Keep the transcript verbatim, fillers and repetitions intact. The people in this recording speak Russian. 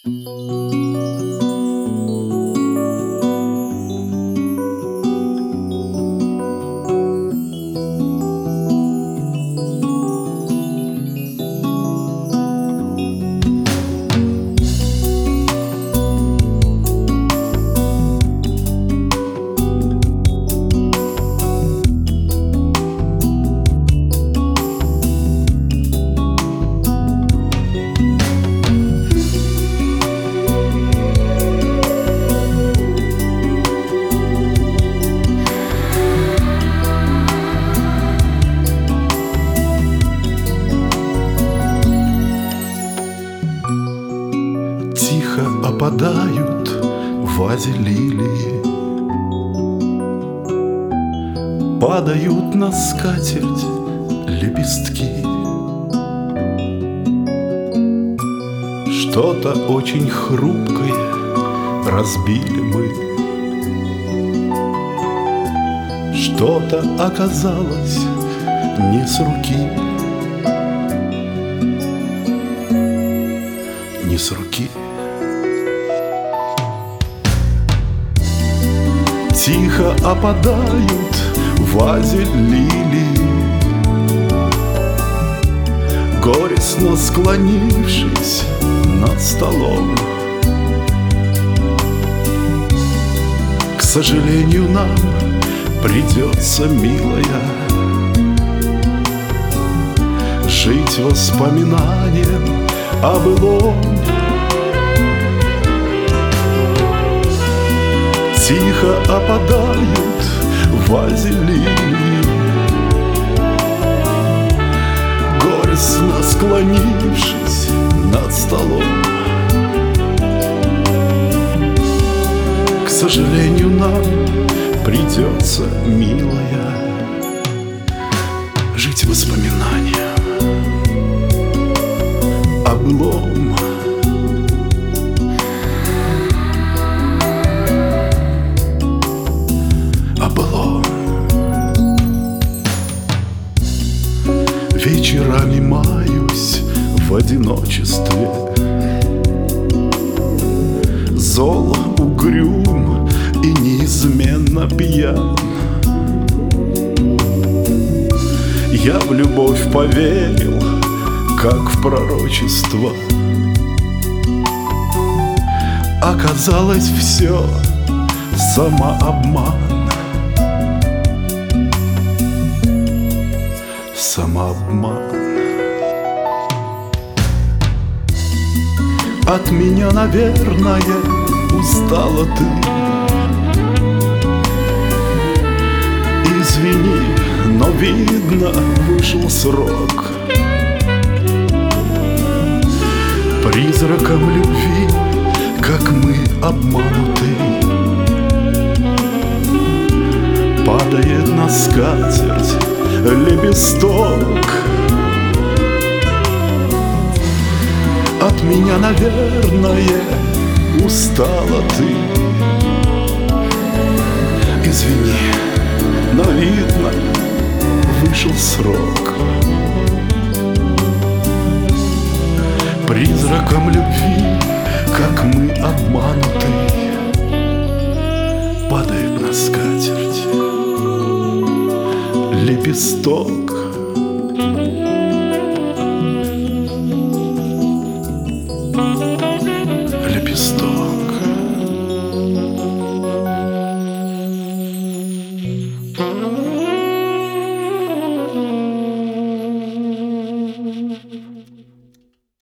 Тихо опадают в вазе лилии, падают на скатерть лепестки. Что-то очень хрупкое разбили мы, что-то оказалось не с руки, не с руки. Тихо опадают в вазе лилии, горестно склонившись над столом. К сожалению, нам придется, милая, жить воспоминанием о былом. Тихо опадают в вазе лилии, горестно склонившись над столом. К сожалению, нам придется, милая, жить воспоминанием о былом. Вечерами маюсь в одиночестве, зол, угрюм и неизменно пьян. Я в любовь поверил, как в пророчество. Оказалось, все самообман. Самообман. От меня, наверное, устала ты. Извини, но видно, вышел срок. Призраком любви, как мы обмануты, падает на скатерть лепесток. От меня, наверное, устала ты. Извини, но видно, вышел срок. Призраком любви, как мы обмануты, падает на скатерть лепесток. Thank you.